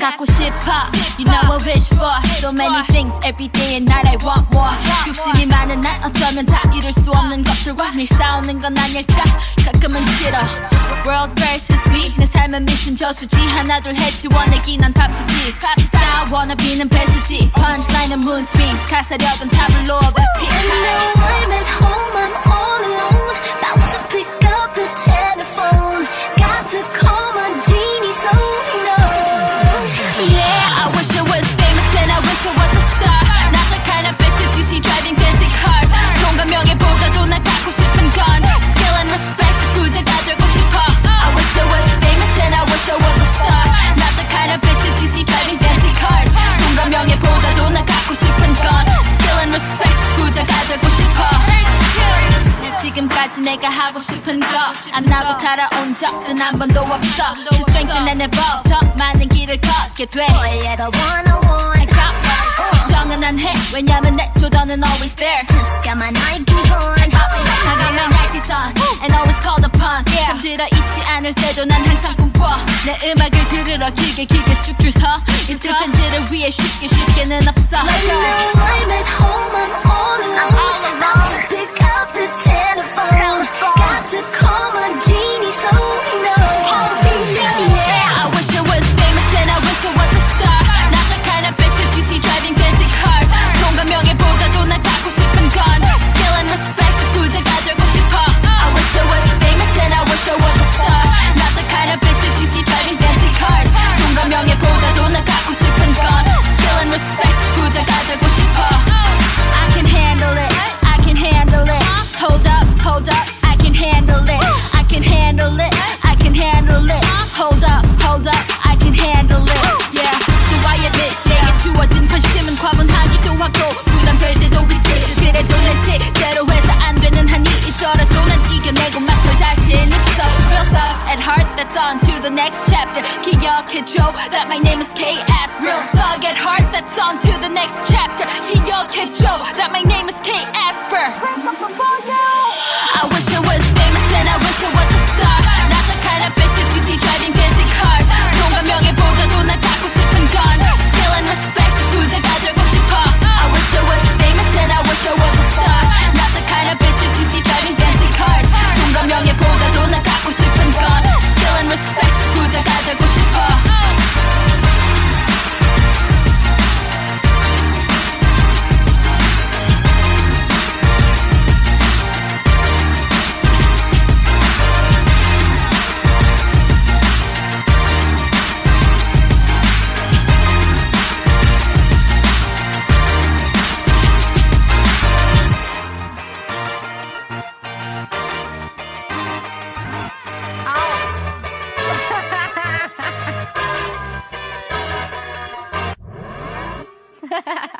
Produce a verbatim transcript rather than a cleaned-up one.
갖고 싶어. You know I wish for so many things every day and night I want more. 욕심이 많은 난 어쩌면 다 이룰 수 없는 것들과 매일 싸우는 건 아닐까. 가끔은 싫어. World versus me. 내 삶은 미션 저수지. 하나 둘 해치 원내기 난 바쁘지. Style wannabe는 배수지. Punchline은 moon swings. 가사력은 타블로 of epic. And now I'm at home, I'm all alone. About to pick up the telephone. Got to call my genie so he knows. Yeah, I wish I was famous and I wish I was a star. Not the kind of bitches you see driving fancy cars. 돈과 명예보다도 난 갖고 싶은 건 skill and respect. 부자가 되고 싶어. I wish I was famous and I wish I was a star. Not the kind of bitches you see driving fancy cars. 돈과 명예보다도 난 갖고 싶은 건 skill and respect. 부자가 되고 싶어. 지금까지 내가 하고 싶은 거 안 하고 살아온 적은 한 번도 없어. To strengthen and evolve. 더 많은 길을 걷게 돼. Boy, you're the one I want. 걱정은 안 해. 왜냐면 내 조던은 always there. Just got my Nikes on. I got my Nikes on and always called upon. 잠들어 있지 않을 때도 난 항상 꿈꿔. 내 음악을 들으러 길게 길게 쭉 줄 서. 이 슬픈들을 위해 쉽게 쉽게는 없어. Now I'm at home, I'm all alone. About to pick up the telephone. Got to call my genie so he knows. Yeah, I wish I was famous and I wish I was a star. Not the kind of bitches you see driving fancy cars. 돈과 명예보다도 난 갖고 싶은 건 skill and respect. 부자가 되고 싶어. I wish I was famous and I wish I was a star. Not the kind of bitches you see driving fancy cars. 돈과 명예보다도 난 갖고 싶은 건 skill and respect. 부자가 되고 싶어. I can handle it. I can handle it. Hold up, hold up. I can handle it. I can handle it. I can handle it. Hold up, hold up. I can handle it. Yeah. 좋아야 돼. 내게 주어진 관심은 과분하기도 하고 부담될 때도 있지. 그래도 내 책대로 해서 안 되는 한이 있더라도 난 이겨내고 맞설 자신 있어. Real thug at heart. That's on to the next chapter. 기억해줘 that my name is K-S. Real thug at heart. That's on to the next chapter. 기억해줘 that my name is K-S. I wish I was famous and I wish I was a star. Not the kind of bitches you see driving fancy cars. 돈과 명예보다도 난 갖고 싶은 건 skill and respect. 부자가 되고 싶어. I wish I was famous and I wish I was a star. Not the kind of bitches you see driving fancy cars. 돈과 명예보다도 난 갖고 싶은 건 skill and respect. 부자가 되고 싶어. Ha ha ha.